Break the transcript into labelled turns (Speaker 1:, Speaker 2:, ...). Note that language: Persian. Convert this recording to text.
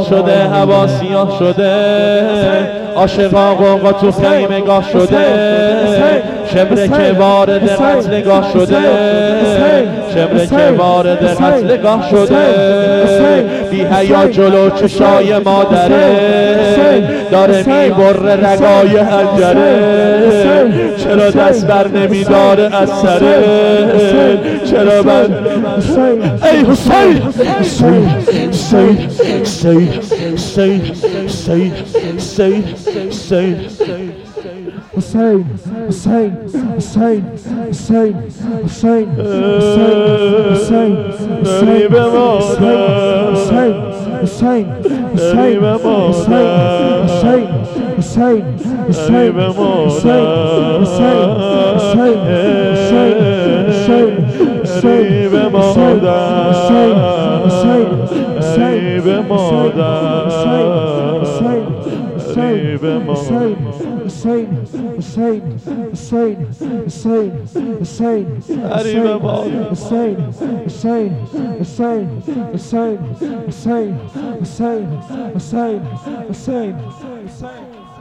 Speaker 1: شده، هوا سیاه شده، عاشقا قوقا تو خیمگاه شده، شمره که وارد قتلگاه شده، شمره که وارد قتلگاه شده، بی حیا جلو چشای مادره داره میبره رگای حنجره، چرا دست بر نمیداره از سره، چرا بر ای حسین حسین حسین حسین حسین حسین حسین حسین
Speaker 2: حسین حسین حسین حسین حسین حسین
Speaker 1: غریب مادر
Speaker 2: حسین حسین
Speaker 1: غریب مادر
Speaker 2: حسین حسین
Speaker 1: غریب مادر غریب مادر غریب مادر غریب مادر
Speaker 2: Hussein, Hussein, Hussein, Hussein, Hussein,
Speaker 1: غریب مادر
Speaker 2: Hussein, Hussein, Hussein, Hussein, Hussein, Hussein, Hussein, Hussein, Hussein.